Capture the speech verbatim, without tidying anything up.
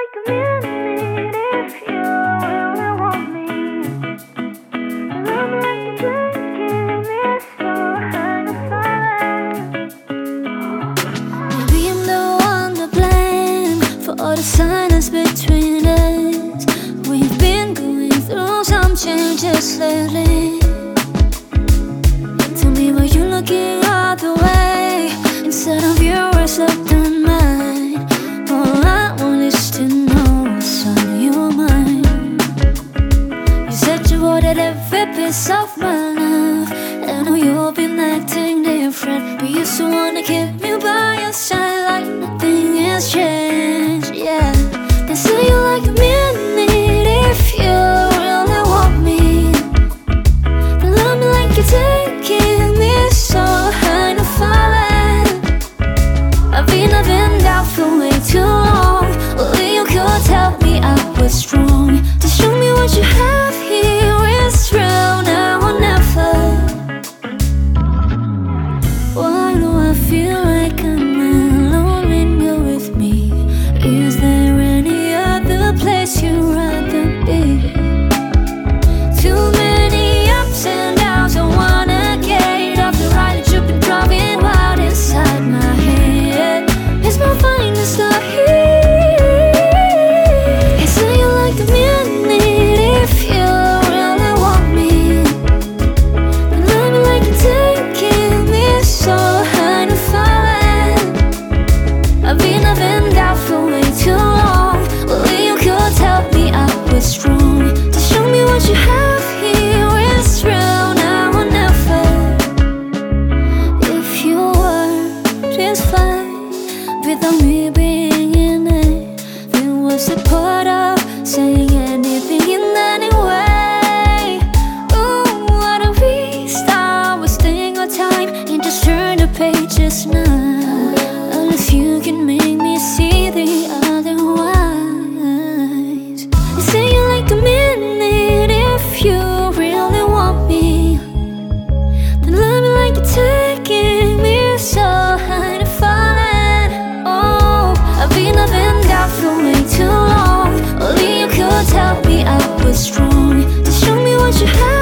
like a minute if you really want me. Love me like you're drinking this so hard to find. Maybe I'm the one to blame for all the silence between us. We've been going through some changes lately. Tell me why you're looking other way instead of yours left on mine. All I want is to know, son, you are mine. You said you wanted every piece of my love. I know you've been acting different, but you still wanna keep me by your side like nothing has changed. Yeah, they say you like a minute if you really want me. Then love me like you're taking me so high to falling. I've been, I've been down for way too long. Only you could tell me I was strong. To show me what you have here is real now or never. Why do I feel like I'm alone when you're with me? Is there any other place you'd rather be? Too many ups and downs, I wanna get off the ride that you've been driving wild inside my head. It's more fun to start here. You say you like a minute if you really want me. Then love me like you're taking me so high to falling. I've been, I've been down for way too long. Only you could tell me I was strong. To show me what you have here is real now or never. If your word is fine without me being in it, then what's the point of saying anything in any way? Ooh, why don't we stop wasting our time and just turn the pages now? Unless you can make me see the otherwise. You say you like a minute if you really want me. Then love me like you're taking me so high to falling. Oh, I've been, I've been down for way too long. Only you could tell me I was strong. To show me what you have